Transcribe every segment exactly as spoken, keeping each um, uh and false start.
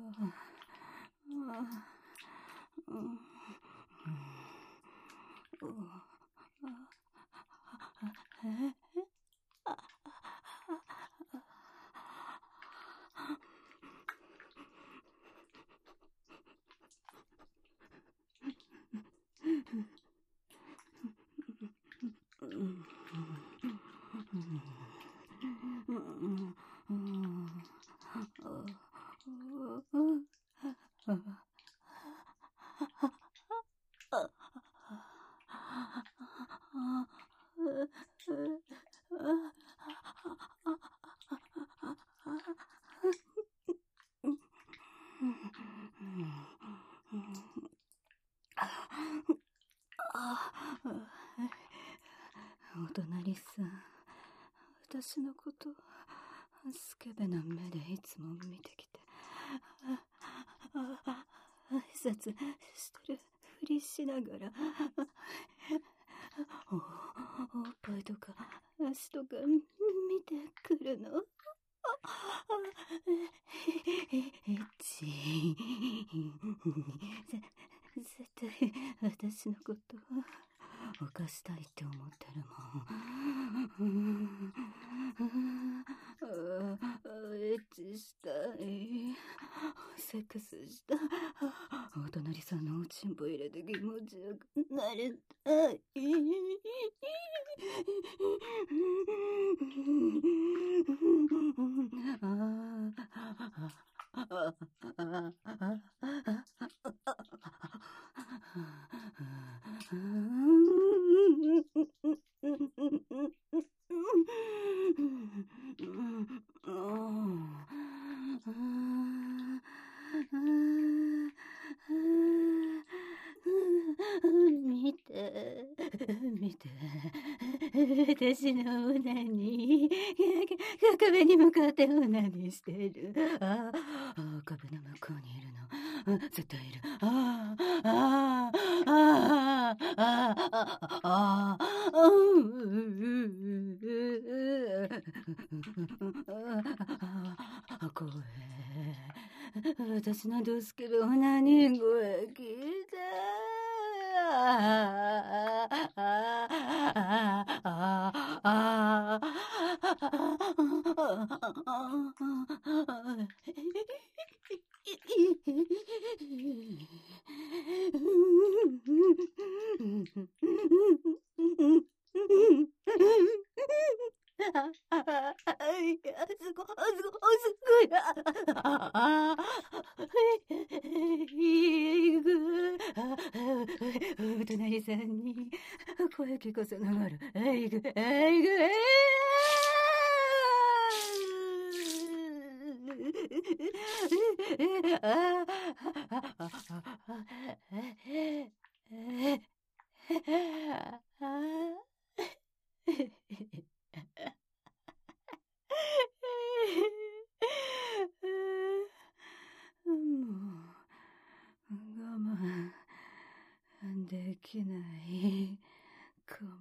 お隣さん、私のことスケベな目でいつも見てきて、挨拶してるふりしながらお、おっぱいとか足とか見てくるの。エッチ。絶対私のこと犯したいって思ってるもん。エッチしたい。セックスした。お隣さんのおちんぽ入れて気持ちよくなりたい。見て見て、私のオナニー壁に向かってオナニーしてる。ああ、壁の向こうにいるの。絶対いる。あああああああああ、声、私のドスケベオナニー声聞いて。ああああああすごい、すごい、すごい。ああ、いく。お隣さんに声聞かせながら、あいく、あいく、あもう我慢できないかも。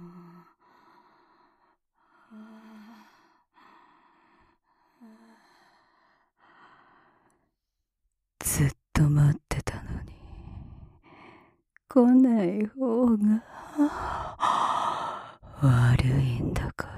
ずっと待ってたのに来ない方が悪いんだから。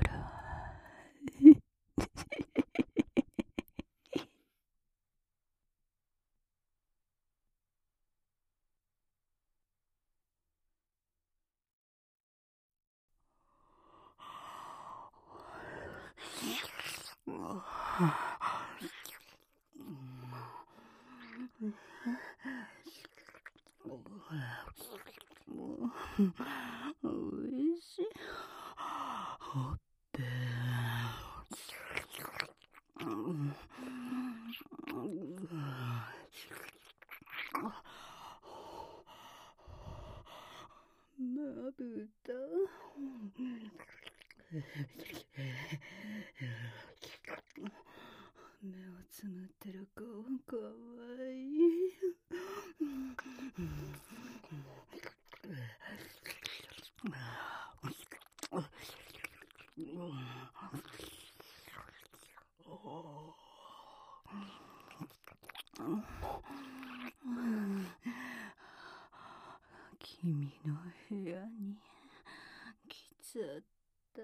おいしい。ほっぺ。まぶた。目をつむってる顔かわいい。 君の部屋に来ちゃった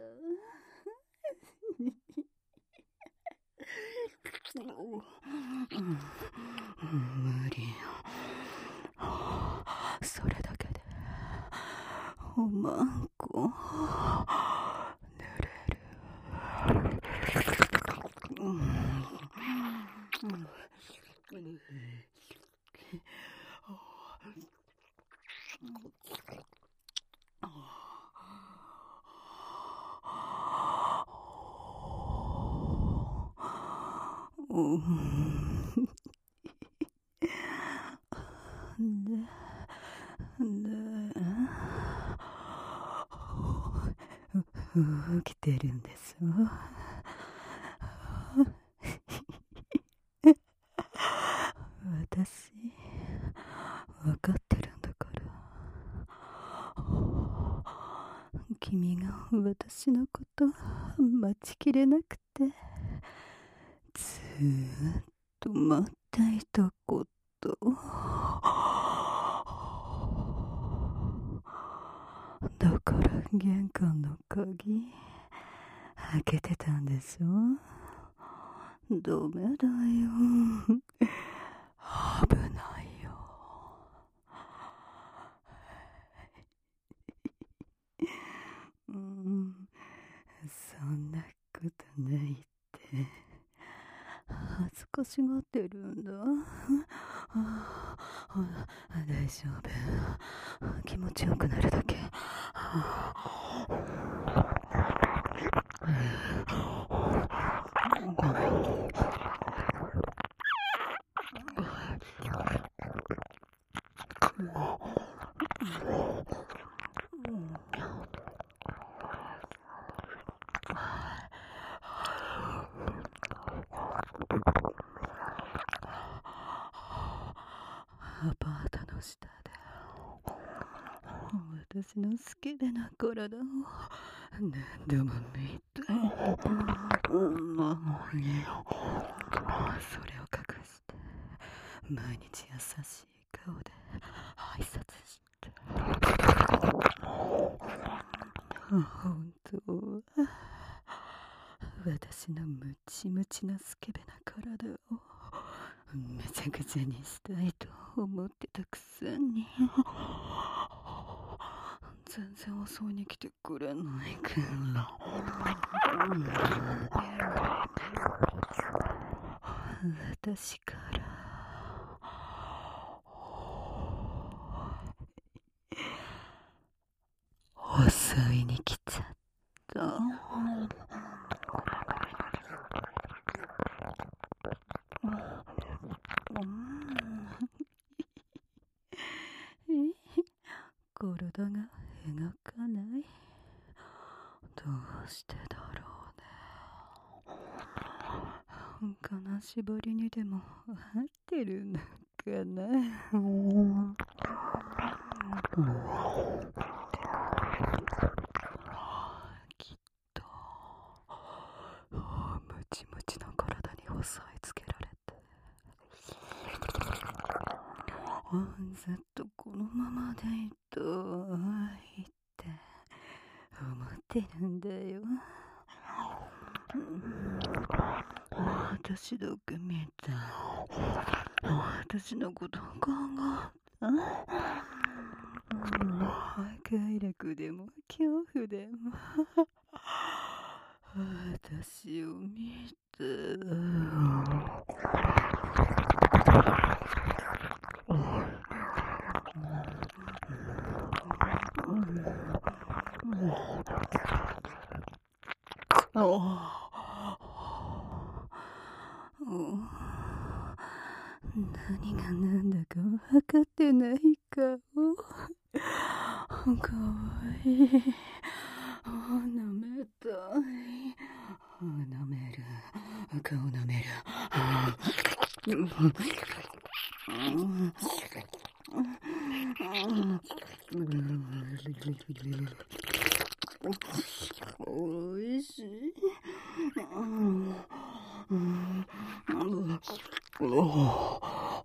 無理よ。それだけでおまんこ濡れる。起きてるんですよ。私分かってるんだから。君が私のこと待ちきれなくてずーっと待っていたこと。だから玄関の鍵開けてたんでしょ。ダメだよ、危ないよ。うん、そんなことないって恥ずかしがってるんだ。ああ、大丈夫、気持ちよくなるだけ。アパートの下で私の好きでな体を何度も見た。それを隠して毎日優しい顔で挨拶して、本当は私のムチムチなスケベな体をめちゃくちゃにしたいと思ってたくせに全然襲いに来てくれないから。私から襲いに来ちゃった。体が描かない。どうしてだろうね。金縛りにでも合ってるのかな。きっとムチムチな体に押さえつけられてずっとこのままでいいといいって思ってるんだよ。私だけ見た。私のこと考えた。快楽でも恐怖でも私を見た。何が何だか分かってない顔。かわいい。舐めたい。舐める。顔舐める。おいしい。うん。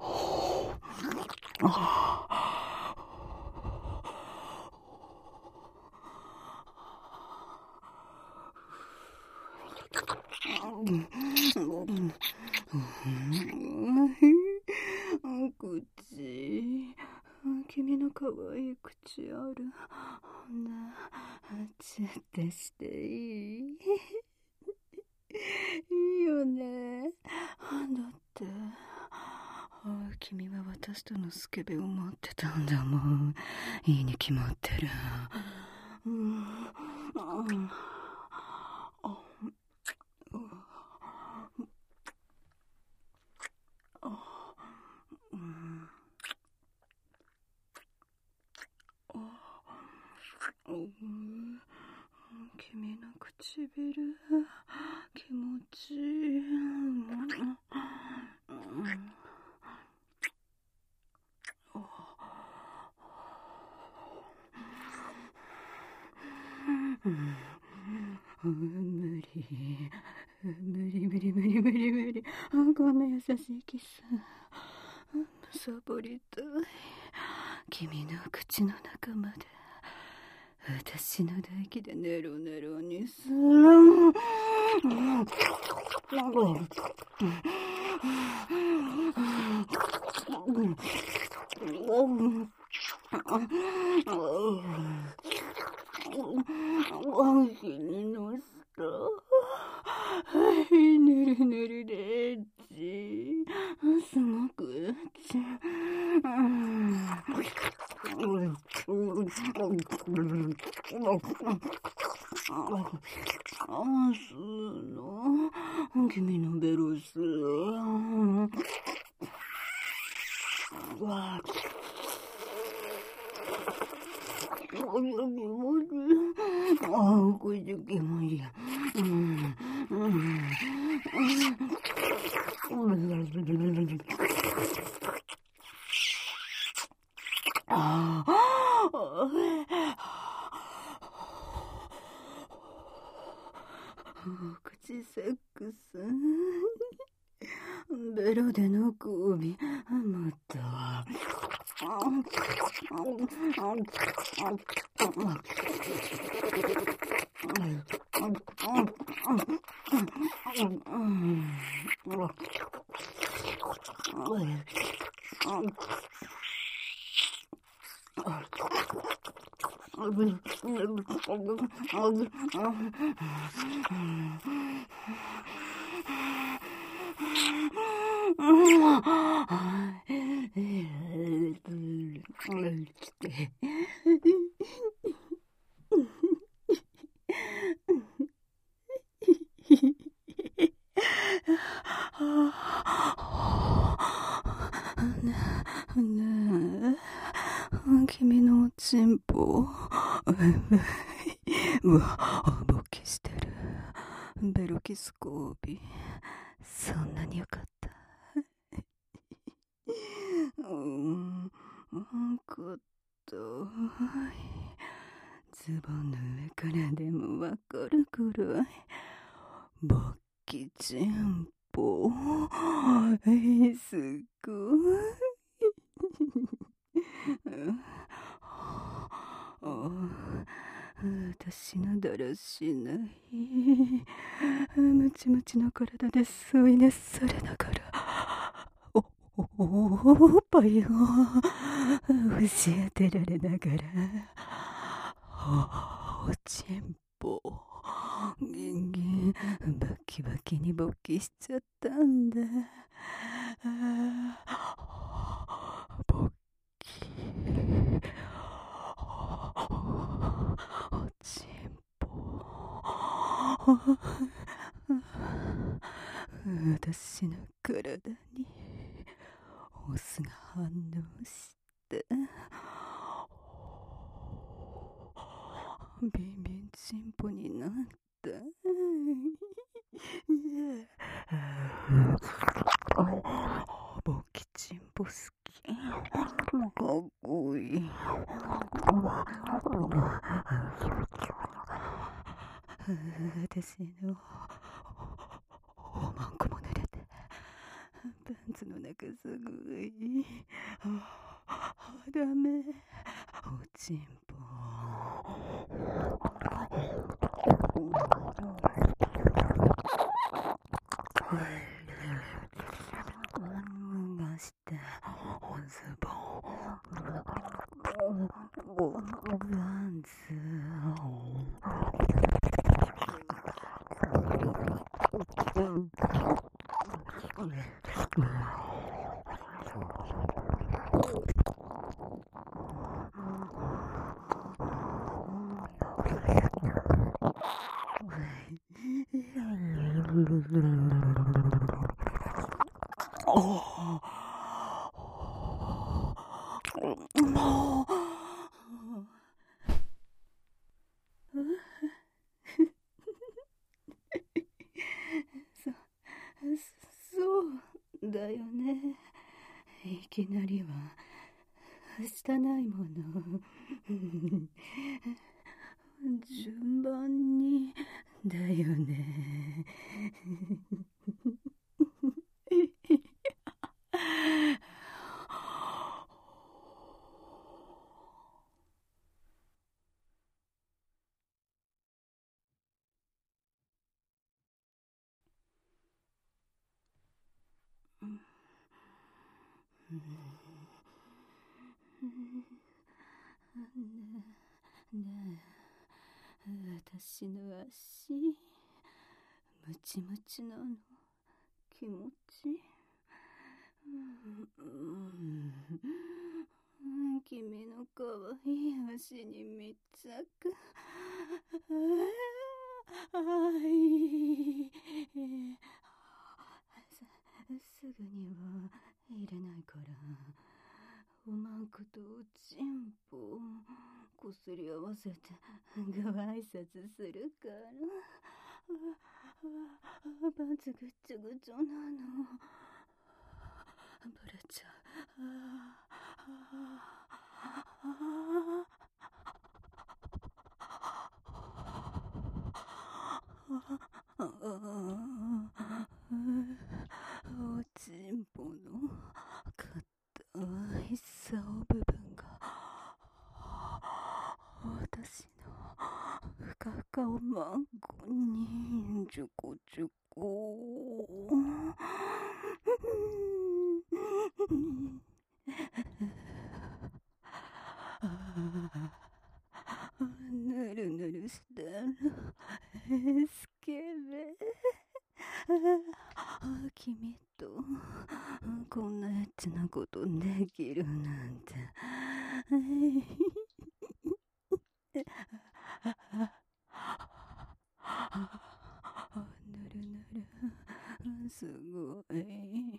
口、君の可愛い口ある。ねえ、チュッてしていい？いいよね。だって君は私とのスケベを待ってたんだもん。いいに決まってる。うん、うん、君の唇気持ちいい。無理無理無理無理無理無理。こんな優しいキスサボりたい。君の口の中まで私の唾液でネロネロにする。気に乗せた。はい、ぬるぬるでエッチ。すごくエッチ。あーすーの君のベロスわーああ、これで気持ちいいや。うんうんああ口セックスベロでの首またねえ、君のおちんぽうわ、勃起してる。ベロキス交尾そんなによかったうん、ことズボンの上からでもわかるくらい勃起ちんぽえー、すごい私のだらしないムチムチの体で添い寝されながらおおっぱいを押し当てられながらおちんぽギンギンバキバキに勃起しちゃったんだ勃起おちんぽ私の体にオスが反応してビンビンチンポになった勃起チンポ好きかっこいい私のおまんこも濡れてパンツの中すごいダメ。おちんぽ。脱がしておズボンパンツそ、そうだよね。いきなりはしたないもの。順番にだよね。ねえ、私の足ムチムチなの気持ちいい。君の可愛い足に密着。あいすすぐには入れないから、おまんことおちんぽこすり合わせてご挨拶するから。パンツぐっちょぐちょなの。ブレちゃう。おちんぽの硬い竿部分が私のふかふかおまんこにちょこちょこぬるぬるしたらスケベ。君とこんなエッチなことできるなんて。ぬるぬるすごい。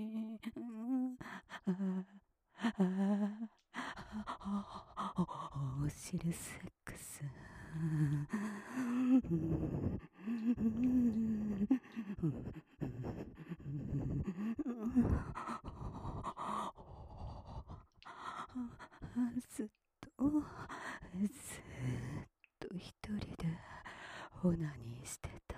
お尻セックス。ずっとずっと一人でオナニーしてた。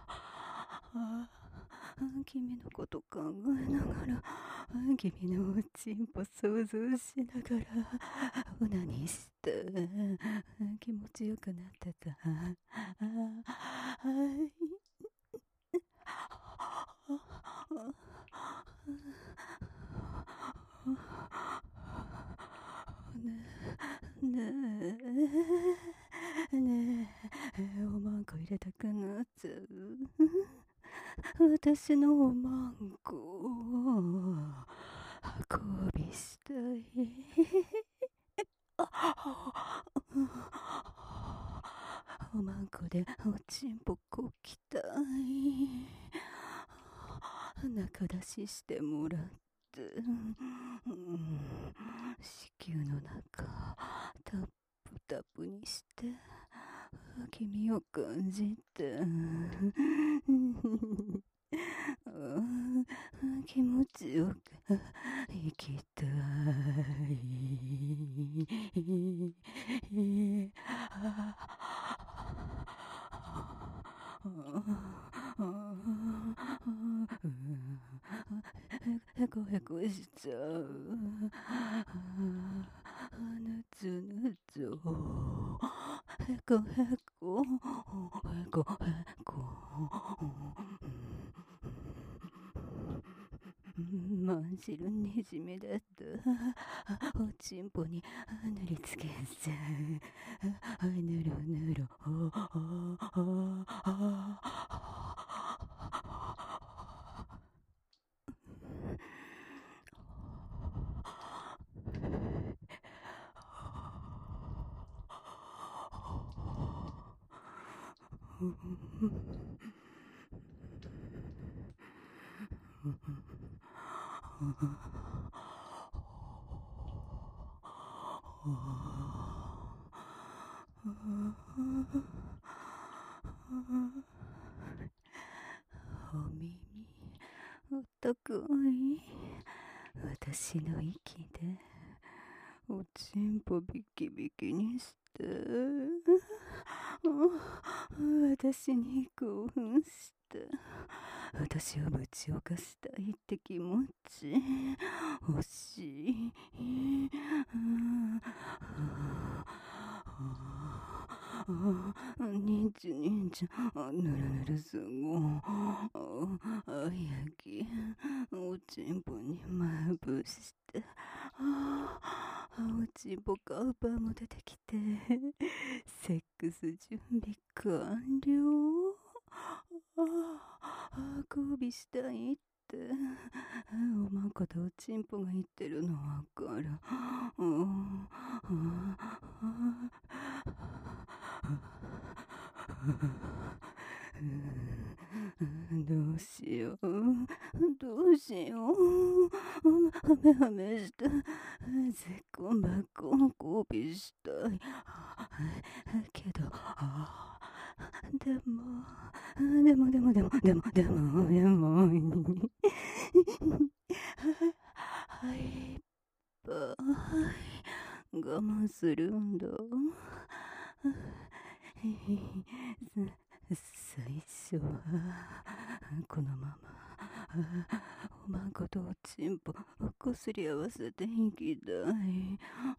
君のこと考えながら、君のおちんぽ想像しながらオナニーした。気持ちよくなってた。ねえねえ、おまんこ入れたくなっちゃう。私のおまんこを運びしたい。おまんこでおちんぽこきたい。中出ししてもらって、うん、子宮の中タップタップにして君を感じて気持ちよく生きたい。 へこへこしちゃう。ぬつぬつ、へこへこ、へこへこ。真っ白にじみだったおちんぽに塗りつけちゃう。ぬるぬる。お耳お高い私の息でおちんぽビキビキにして私に興奮して私をぶち犯したいって気持ち欲しい。にちにちぬるぬるすごあやきおちんぽにまぶしておちんぽカウパーも出てきてセックス準備完了。あくびしたいっておまんことおちんぽが言ってるのわかる。どうしようどうしようはめはめしてぜっこんばっこんこびしたいけどでもでもでもでもでもでもでもはいばい我慢するんだ。最初はこのままおまんことおちんぽこすり合わせていきたい。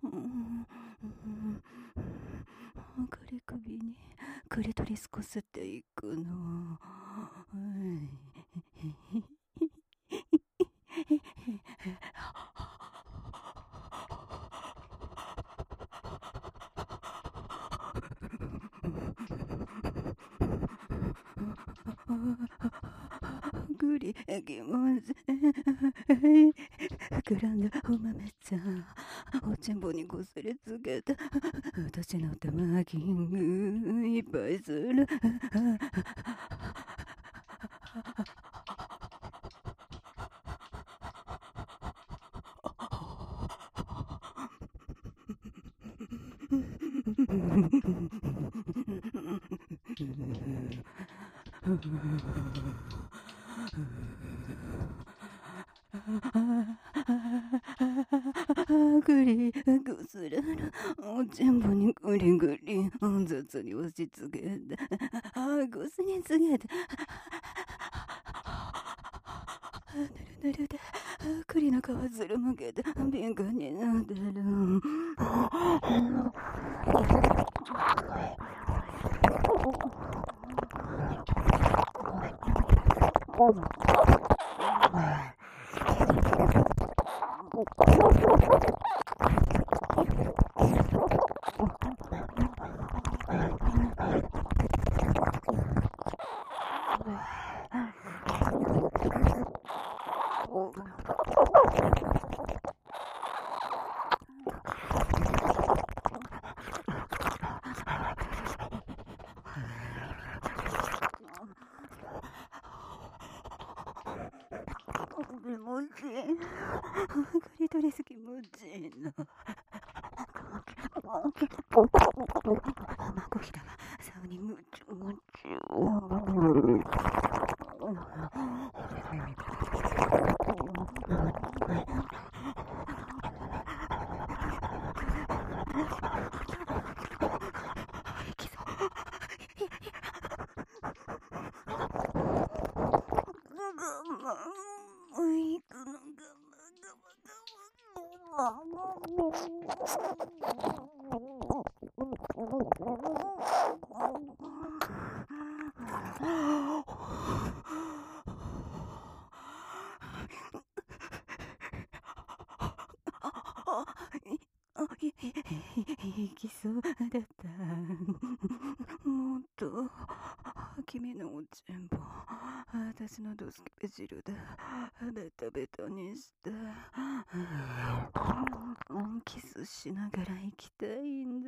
くり首にクリトリスこすっていくの。グリ気持ち膨らんだお豆ちゃんおちんぽにこすりつけて私の玉キングいっぱいする。グリこすれるおちんぽにグリグリ雑に押しつけてこすりつけてぬるぬるで栗の皮ずるむけて敏感になってる。気持ちいい。クリトリス気持ちいいな。マコヒラはサウに夢中夢中。行くのが行きそうだった。もっと君のおちんぽ私のドスケベ汁でベタベタにしてキスしながら行きたいんだ。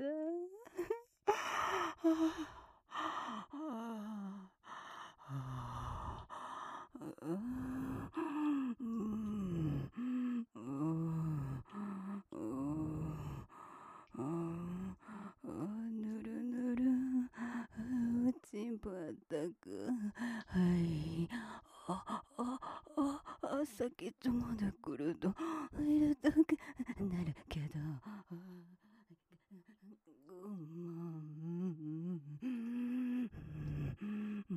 ぬるぬるおちんぽあったくはいああああ先っちょまで来ると入れたくなるけども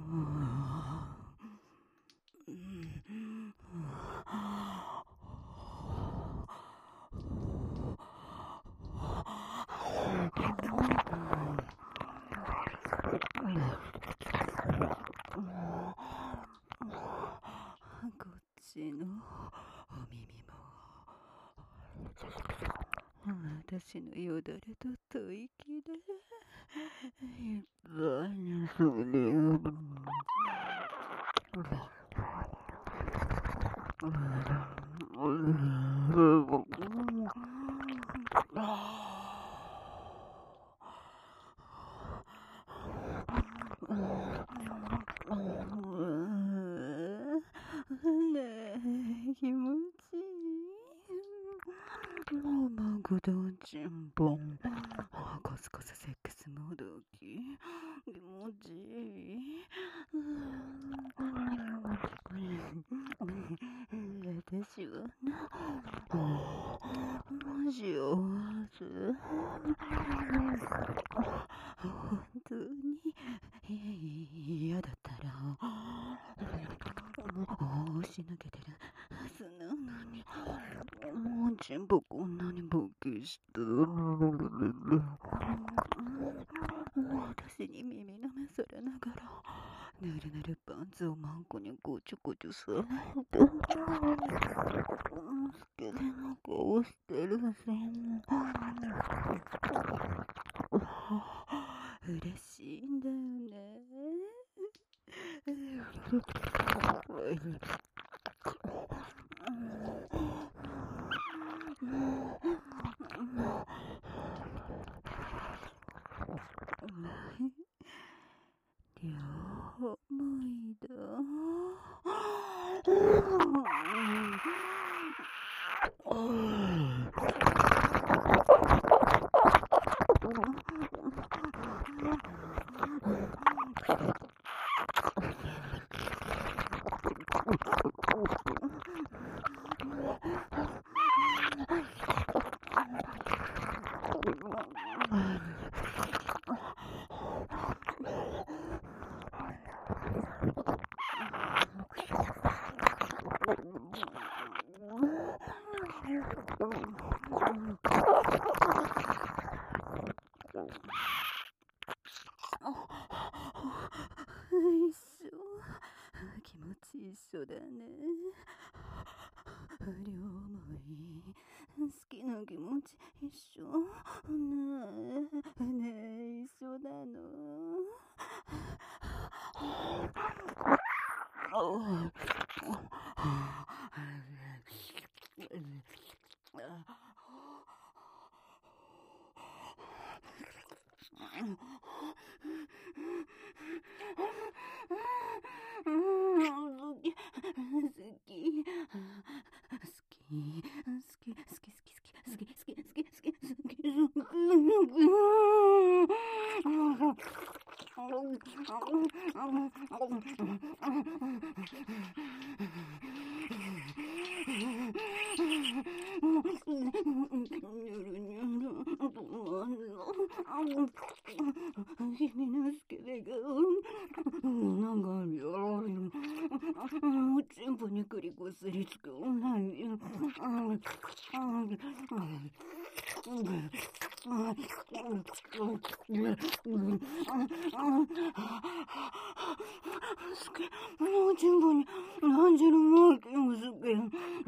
こっちのお耳も私のよだれと吐息でいっぱいにするよ。ねえ気持ちいい。もうマグドチンポンコスコスセックスもどき気持ちいい。私はもしおわず本当に嫌だったら押し抜けてるはずなのにもうちんぽこんなに勃起した私に耳舐めされながらぬるぬるパンツをマンコにごちょごちょされてスケベな顔してるし嬉しいんだよね。両方もいいだ。気持ち一緒だね。両思い好きな気持ち一緒ねえねえ一緒なの。君のスケベがなんかおちんぽにくりこすりつけないすけ、もう順番に何十もうけもすけ。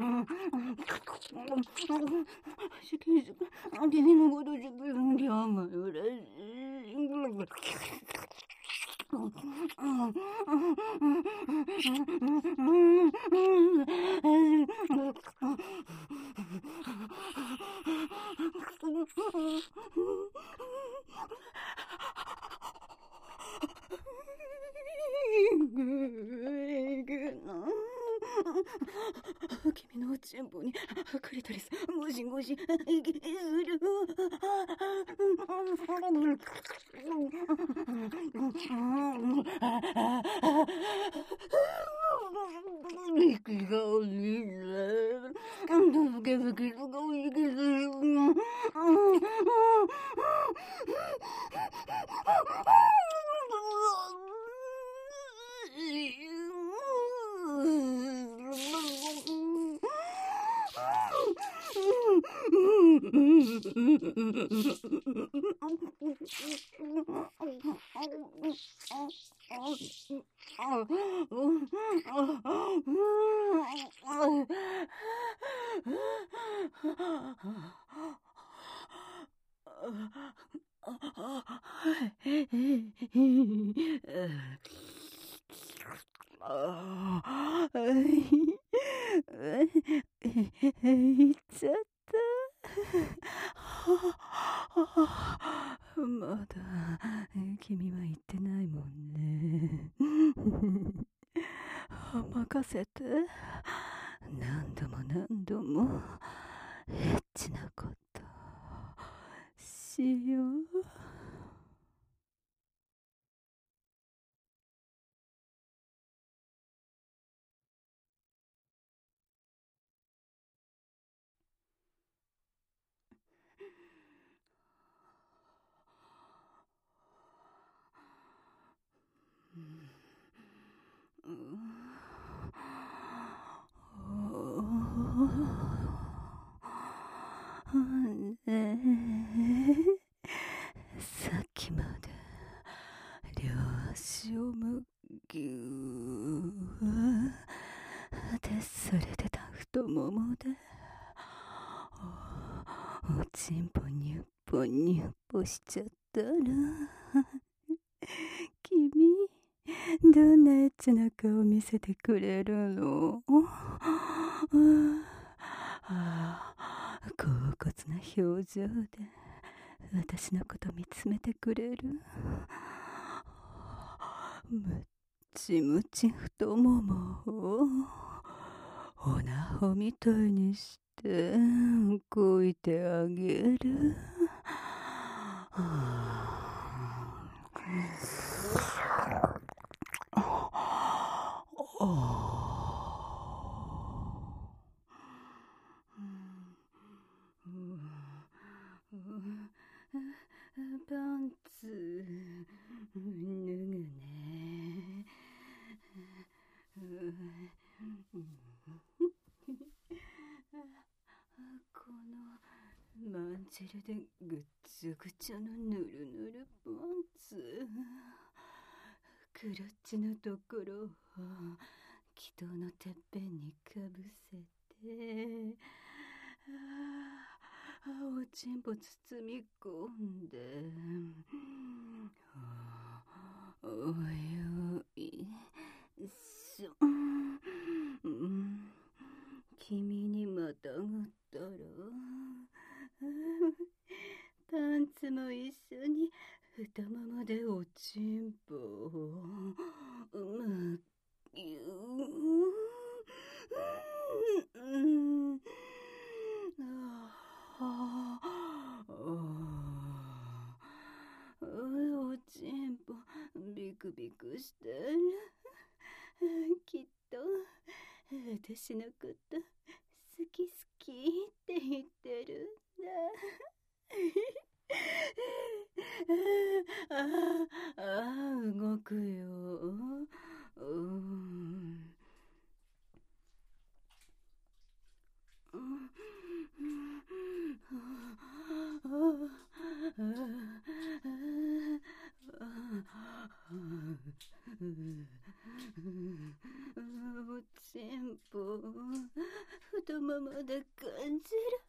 しきしき、君のことしきるんじゃまよらしい。君のチンポにクリトリスゴシゴシ息する。息がおりる。ふけふけとかお息する。いっちゃった。まだ君は言ってないもんね。任せて。何度も何度もエッチなことしよう。さっきまで両足をむぎゅーでそれでた太ももでおちんぽにゅっぽにゅっぽしちゃったら君どんなエッチな顔見せてくれるの？ああ、恍惚な表情で私のこと見つめてくれる。むっちむち太ももをおなほみたいにしてこいてあげる。パンツ脱ぐね。このまんじるでぐっちゃぐちゃのぬるぬるパンツ、クラッチのところを気筒のてっぺんにかぶせて、おちんぽ包み込んで、およいしょ、うん、君にまたがったらパンツも一緒に太ももでおちんぽをむぎゅー。おちんぽビクビクしてる。きっと私のこと好き好きって言ってるんだ。ああ、動くよ。うん。うん。 ももで感じる。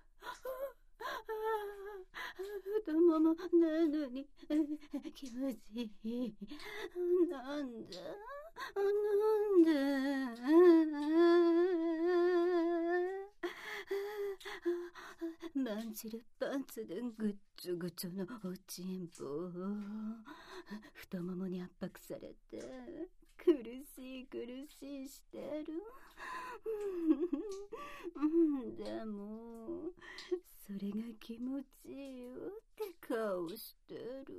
太ももなのに気持ちいい。なんだなんだ。マンチルパンツでぐっちょぐちょのおちんぽを太ももに圧迫されて苦しい苦しいしてる。でもそれが気持ちいいよって顔してる。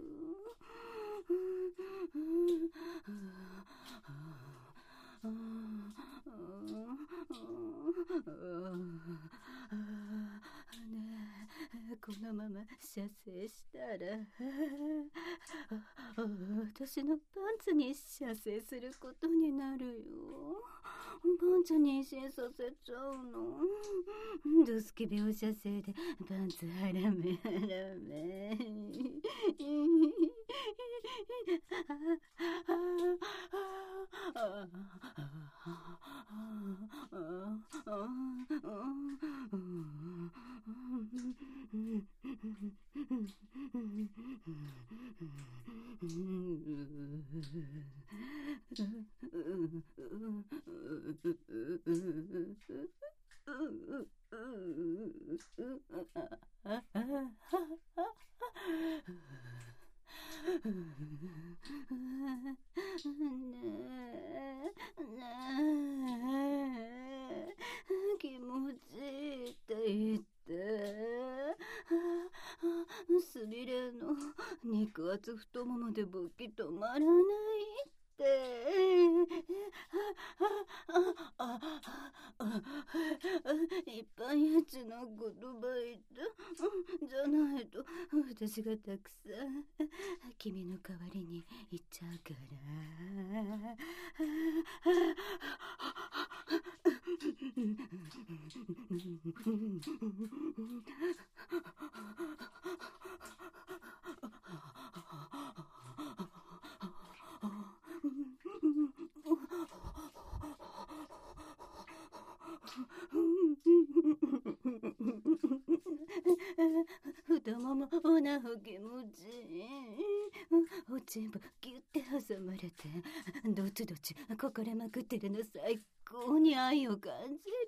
ねえ、このまま射精したら私のパンツに射精することになるよ。パンツに妊娠させちゃうの。ドスケ描写生でパンツハラメハラメ。気持ちいいって言って。すみれの肉厚太ももで勃起止まらないって一般やつの言葉言ったじゃないと私がたくさん君の代わりに言っちゃうから。太ももおなほ気持ちいい。おちんぽギュッて挟まれてどっちどっちこかれまくってるの最高に愛を感じる。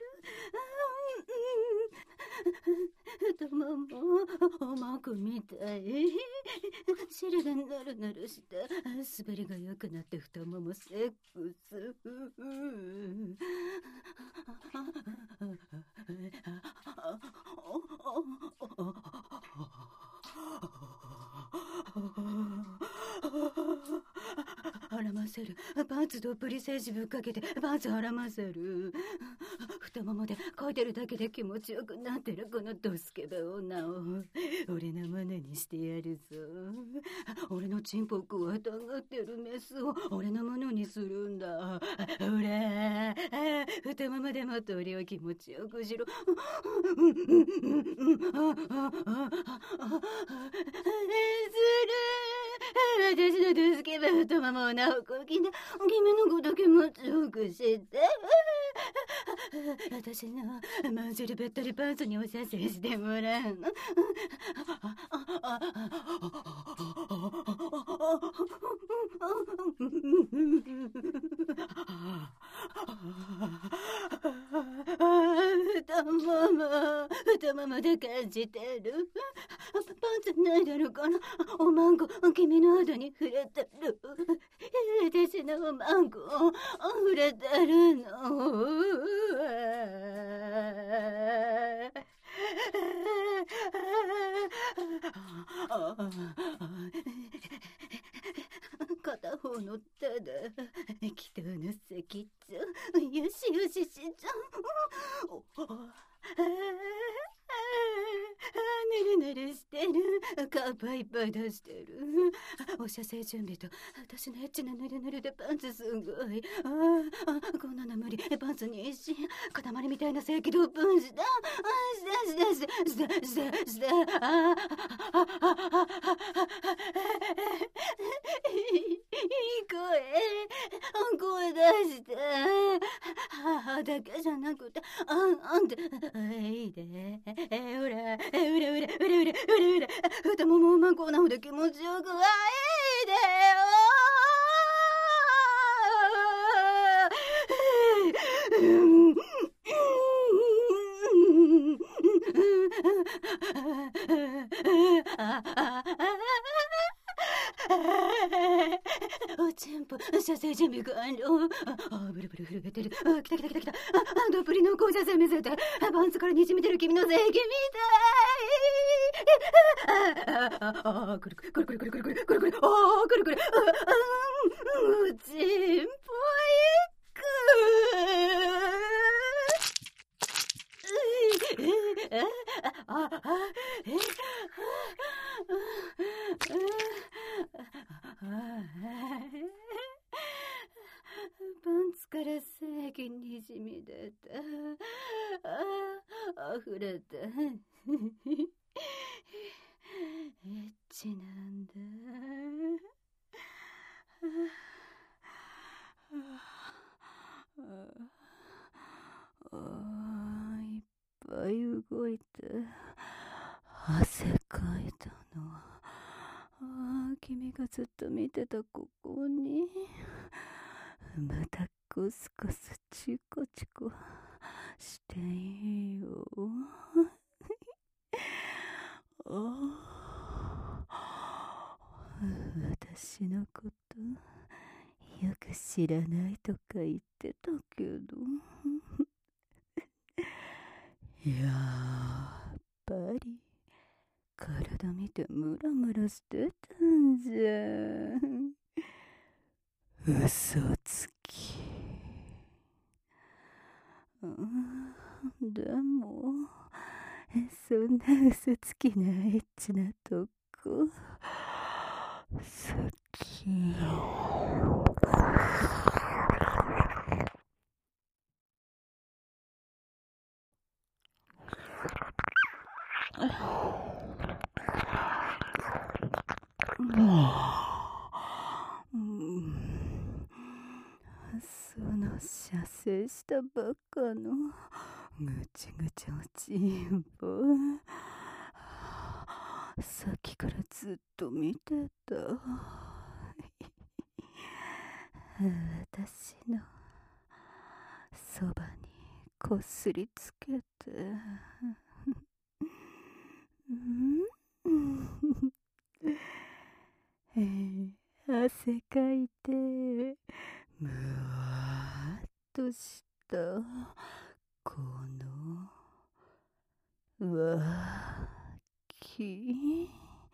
太ももおまくみたい。汁がなるなるして滑りが良くなって太ももセックス。絡ませる。パンツどっぷり精子ぶっかけてパンツ絡ませる。太ももでこいでるだけで気持ちよくなってるこのドスケベ女を俺のものにしてやるぞ。俺のチンポくわたがってるメスを俺のものにするんだ。ほら太ももでもっと俺を気持ちよくしろ。私のドスケベ太ももをなおこきで君のこと気持ちよくして私のマンジェルべったりパンツにお射精してもらうの。太もも太ももで感じてる。パンツないだろうかな。おまんこ君の肌に触れてる。私のおまんこ触れてるの。片方の手で祈祷の先っちょよしよししちゃう。ぬるぬるしてる。 カッパいっぱい出してる。お射精準備と私のエッチなぬるぬるでパンツすごい。ああ、こんなの無理。パンツに一心塊みたいな赤道分子だ。してしてしてしてしてあああああいい声声出して母だけじゃなくてあんあんたいいでえうらうらうらうらうらうらうら太ももをまこなほど気持ちよくはいいでようんおちんぽ射精準備完了。あブルブル震えてる。あ来た来た来た来た。あどっぷりの紅茶せ見せて。パンツからにじみ出る君の精液みたい。あああくるくるくるくるくるくるくるくるくるあくるくるおちんぽいくああえパンツから精液にじみ出た。ああ溢れた。エッチなんだ。ああいっぱい動いて汗かいたの。ああ君がずっと見てたここにまたコスコスチコチコしていいよ。私のことよく知らないとか言ってたけどやっぱり体見てムラムラしてたんじゃん。嘘つき。でもそんな嘘つきなエッチなとこ好き。その射精したばっかのぐちぐちおちんぽさっきからずっと見てた。私のそばにこすりつけてえー、汗かいてむわっとしたこのわき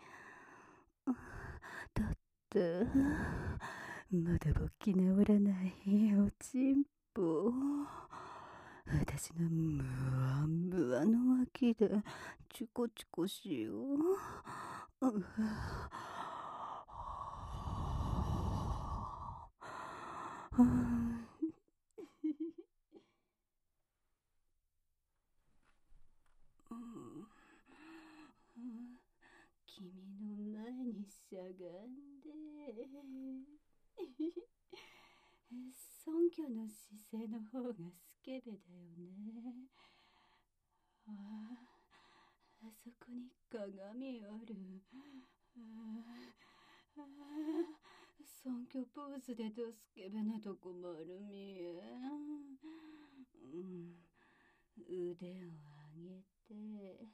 だってまだ勃起治らないおちんぽ私のむわむわの脇でチュコチュコしよう。う君の前にしゃがんで尊虚の姿勢の方がスケベだよね。ああ、あそこに鏡ある。ああ、尊虚ポーズでドスケベなとこ丸見え。うん、腕を上げて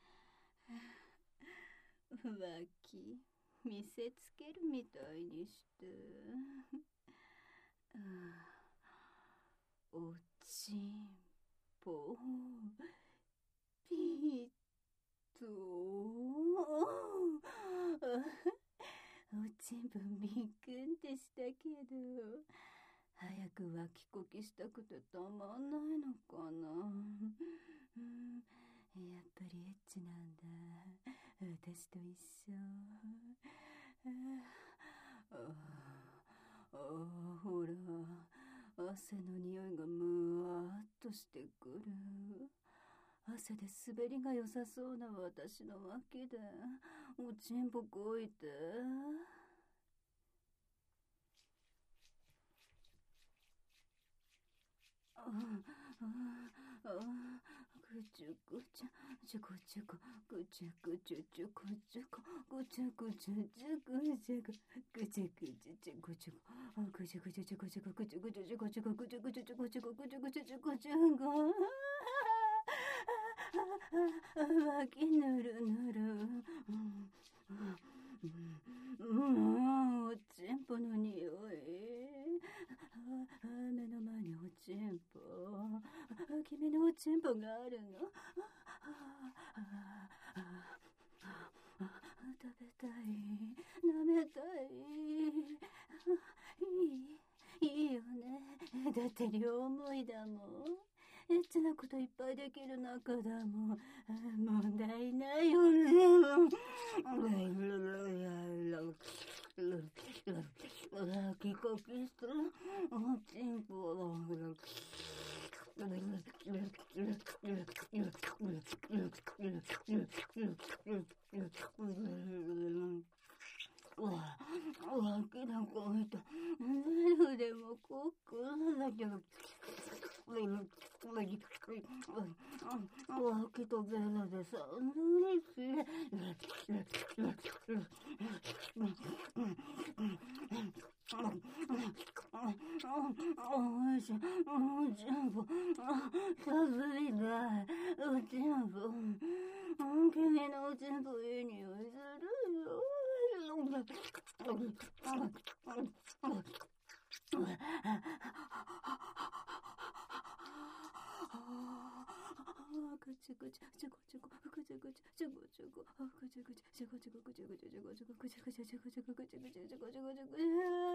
脇見せつけるみたいにしておちんぽピッとおちんぽみくんってしたけど早く脇こきしたくてたまんないのかな。うん、やっぱりエッチなんだ私私と一緒。ああ、ほら、汗の匂いがむわーっとしてくる。汗で滑りが良さそうな私の脇でおちんぽこいて。ああ、ああ、ぐちゅぐちゅ、ちゅこちゅこ、ぐちゅぐちゅちゅこちゅこ、ぐちゅぐちゅちゅぐちゅぐ、ぐちゅぐちゅちゅぐちゅこ、ぐちゅぐちゅちゅぐちゅこ、ぐちゅぐちゅちゅぐちゅこ、ぐちゅぐちゅちゅぐちゅこ、ぐちゅぐちゅちゅぐちゅこ、脇ぬるぬる。うん、おちんぽの匂い。目の前におちんぽ。君のおちんぽがあるの。食べたい、舐めたい。いい、いいよね。だって両思いだもん。エッチなこといっぱいできる仲だもん。問題ないよね。キコキするおちんぽ。脇がこいた。ゼルでもこっくらだけど。脇とゼルでさ、嬉しい。おいしい。おちんぽ。さすりだい。おちんぽ。君のおちんぽいい匂いするよ。ぐちぐち、ちょこちょこ、ぐちぐち、ちょこちょこ、ぐちぐち、ちょこちょこ、ぐちぐち、ちょこちょこ、ぐちぐち、ちょこちょこ、ぐちぐち、ちょこちょこ、ちょこちょこ、無理、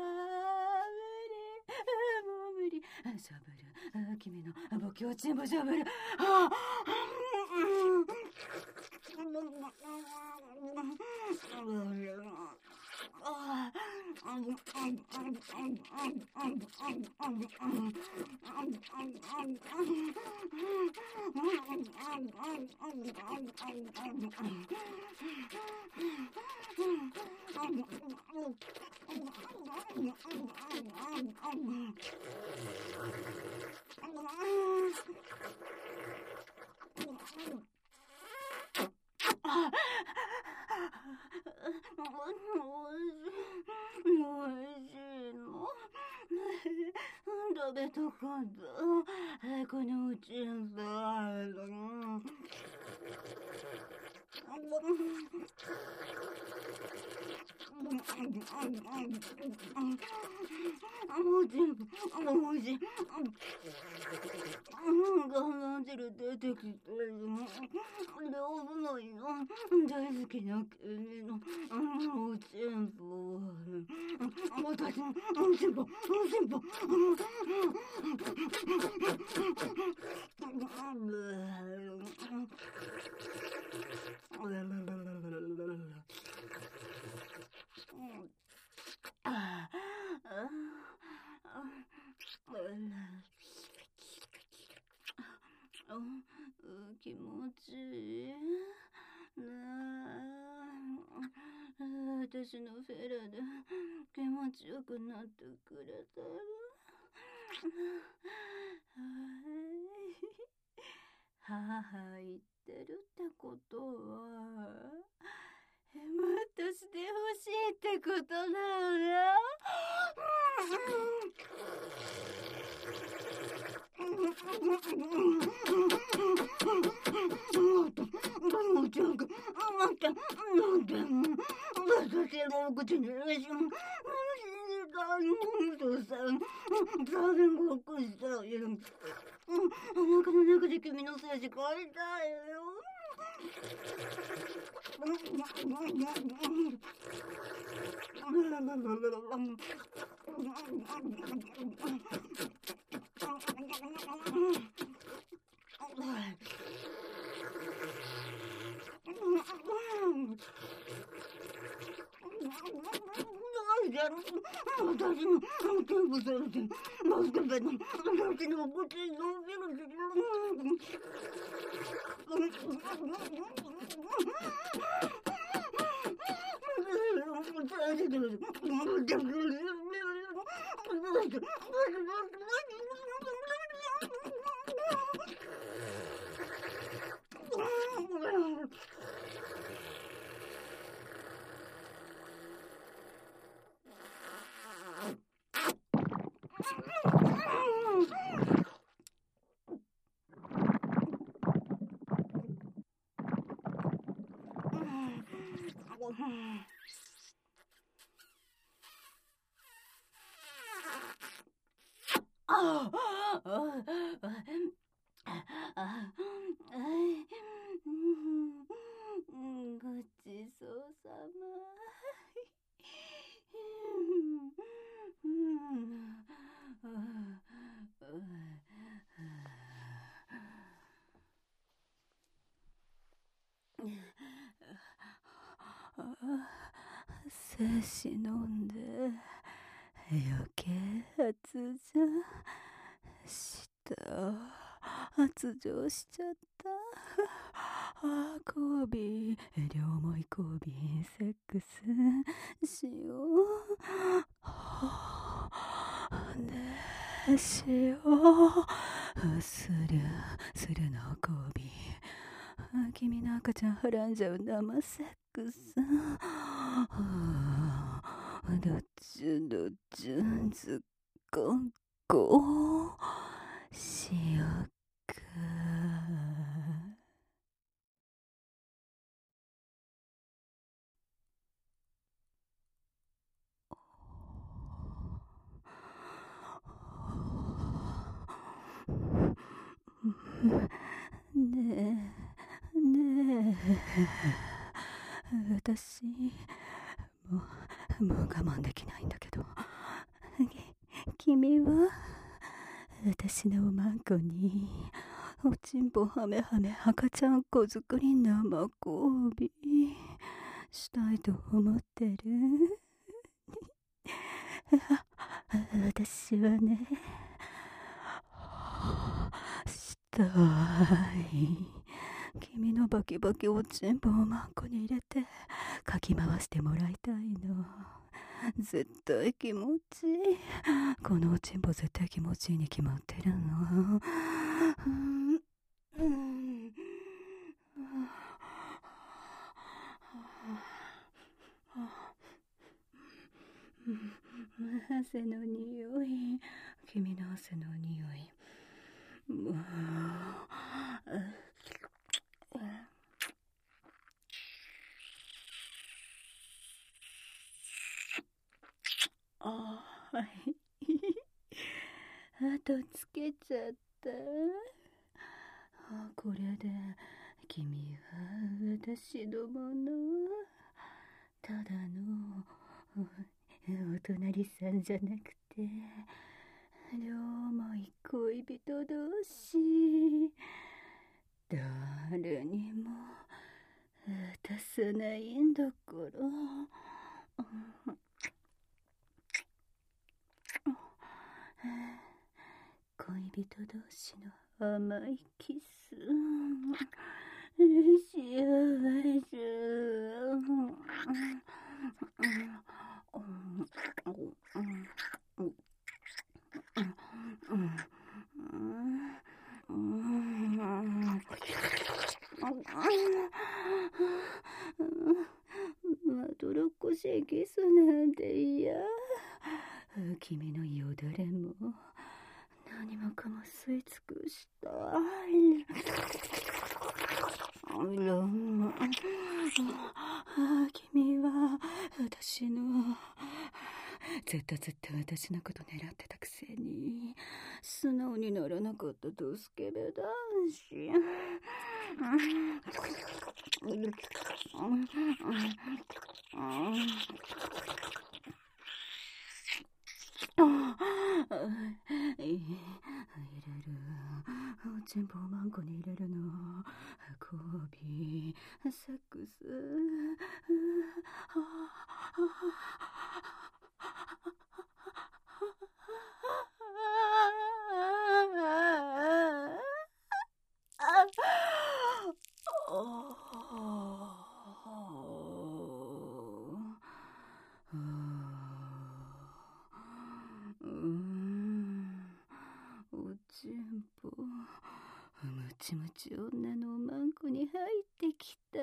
もう無理、しゃぶる、君のボケおちんぽしゃぶる、ああ、食べたかった。このおちんぽ。おちんぽ、おいしい。我慢汁出てきてる。両思いの大好きな君のおちんぽ。私のおちんぽ、おちんぽ。気持ちいいねえ。私のフェラで気持ちよくなってくれたら。母言ってるってことはもっとしてほしいってことだよね。中の中で君の精子借りたいよ。 私の全部されて、マスクベの私のお口に伸びる。ああ、あ、ごちそうさま。精子飲んで余計発情した発情しちゃった。あー交尾両思い交尾セックスしよう。はあねしよう。するするの交尾。君の赤ちゃんはらんじゃう生セックス。はあ、どっちどっちずっこんこしようか。ねえねえ、私もうもう我慢できないんだけど、君は私のおまんこにおちんぽはめはめ赤ちゃんこ作り生交尾したいと思ってる。私はね、したい。君のバキバキおちんぽをまんこに入れてかき回してもらいたいの。絶対気持ちいい。このおちんぽ絶対気持ちいいに決まってるの。うんうん汗の匂い、君の汗の匂い。もうあーはい。あとつけちゃった。あ、これで君は私のもの。ただのお隣さんじゃなくて両思い恋人同士。誰にも渡さないんだから。恋人同士の甘いキス。幸せ。まどろっこしいキスなんて嫌。君のよだれも何もかも吸い尽くしたい。君は私のずっとずっと私のこと狙ってたくせに素直にならなかったドスケベ男子。入れるおちんぽをマンコに入れるの。交尾セックス。 おちんぽ、ムチムチ女のおまんこに入ってきた。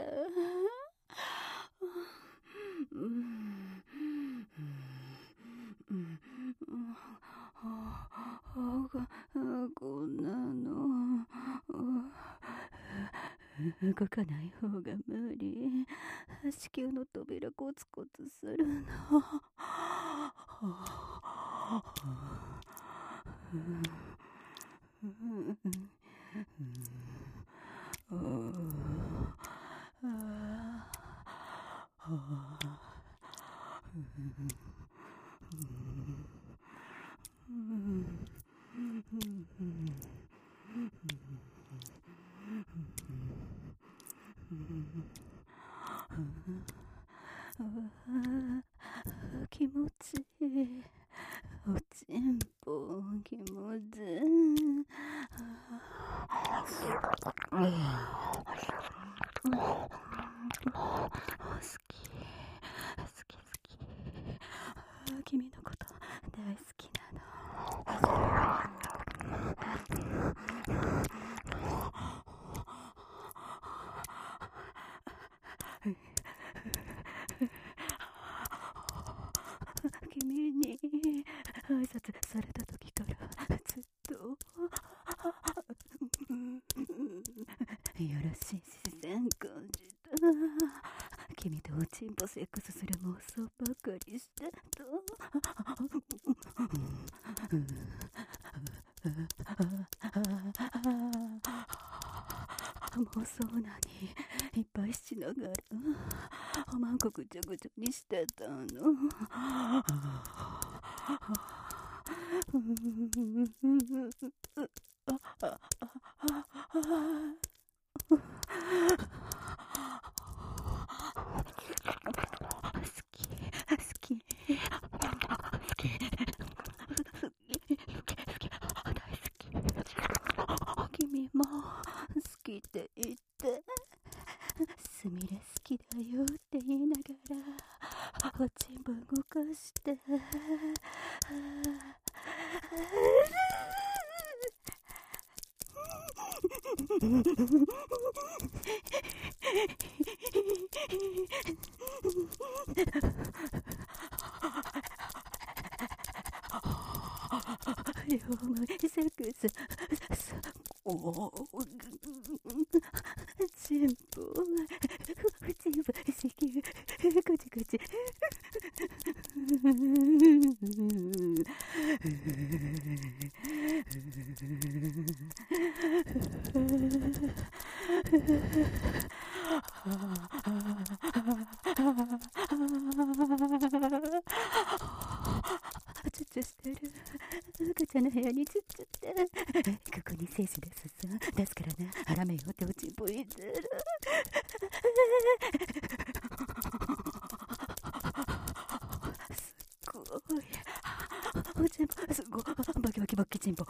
こんなの動かない方が無理。子宮の扉コツコツするの。気持ちいい。おちんぽ気持ちいい。好き好き好き。君のこと大好きなの。君に挨拶された時からずっとよろしい視線感じた。君とおちんぽセックスする妄想ばかりしてた。妄想なにいっぱいしながらおまんこぐちゃぐちゃにしてたの。君も好きって言って、すみれ好きだよって言いながらおちんぽ動かして両思いセックスおおちんぽちんぽ子宮こちこちチュッチュしてる。赤ちゃんの部屋にチュッチュって。ここに精子出すさ。出すからな。腹めよっておちんぽ言ってる。すごい。おちんぽ、すごい。バキバキバキちんぽ。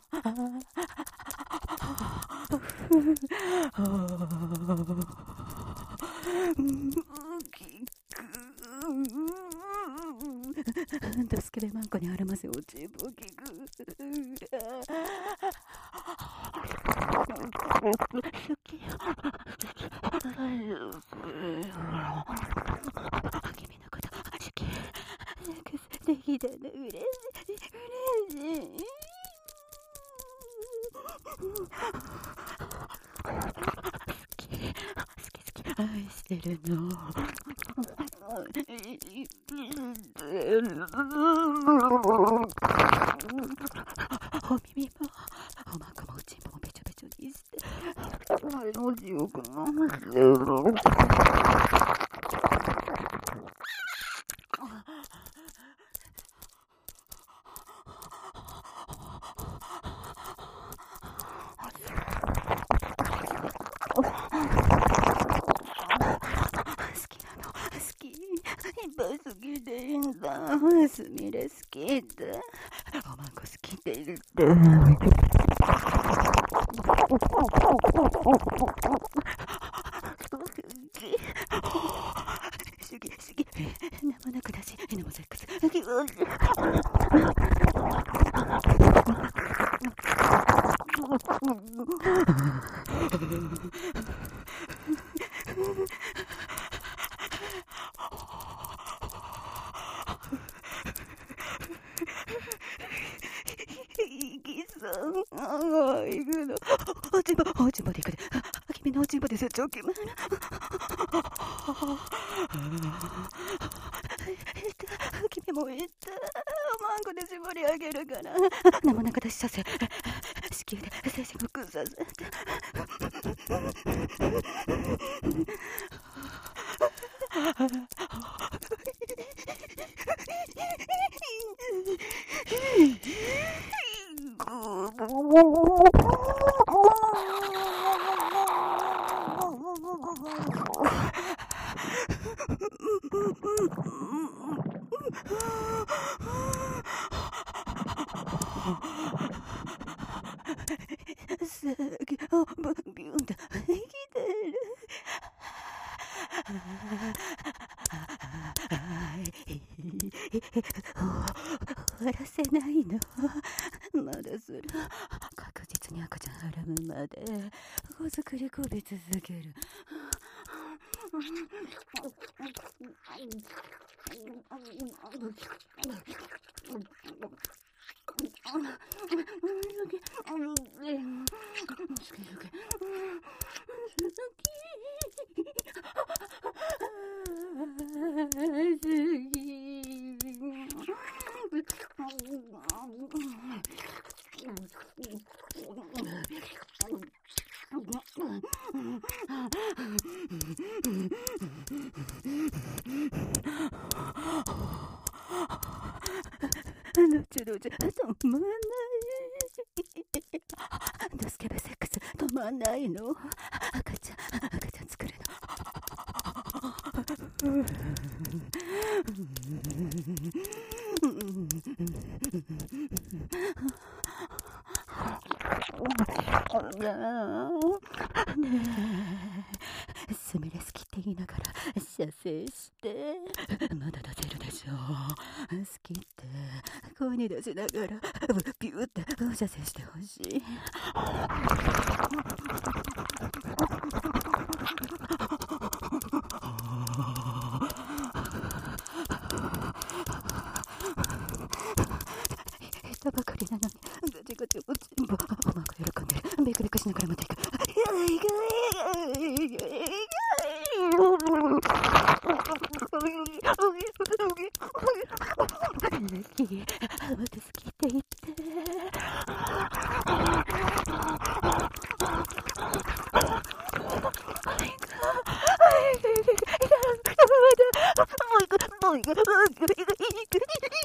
ドスケベマンコにあらませおちんぽきく。好き。君のこと好き。セックスできたの嬉しい。嬉しい。好き。好き好き。愛してるの。お耳もおまんこもおちんぽもべちょべちょにしてどうしようかな。好きでいいんだ。すみれ好きって。おまんこ好きって言って。 いきそう。ああ、行くの。おちんぼ、おちんぼで行くで。君のおちんぼです、チョキマン。君も言った。マンコで絞り上げるから。名もなく出しさせ。子宮で精神を崩させて。すぐビュンと生きてる。終わらせないの。まだする。確実に赤ちゃんはらむまで子作りこび続ける。どっちどっち止まんない。ドスケベセックス止まんないの。赤ちゃん赤ちゃん作るの。ねえ、スミレ好きって言いながら射精して。まだ出せるでしょ。好きって声に出しながらビューって射精してほしい。下ばかりなのにガチガチおちんぼ。おまんが喜んでる。ビクビクしながらまた行く。好き、また好きって言って。もう行く、もう行く、もう行く、行く、行く。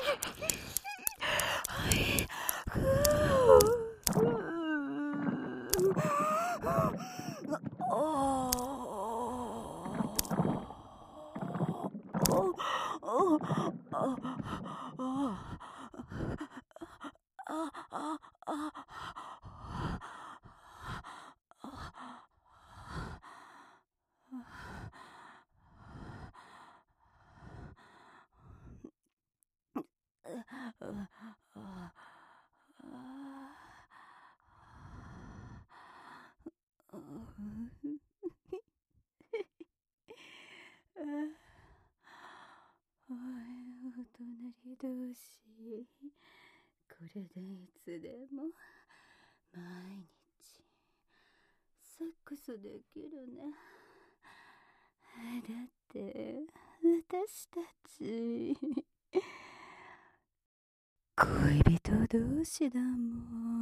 お隣同士、これでいつでも毎日セックスできるね。だって私たち恋人同士だもん。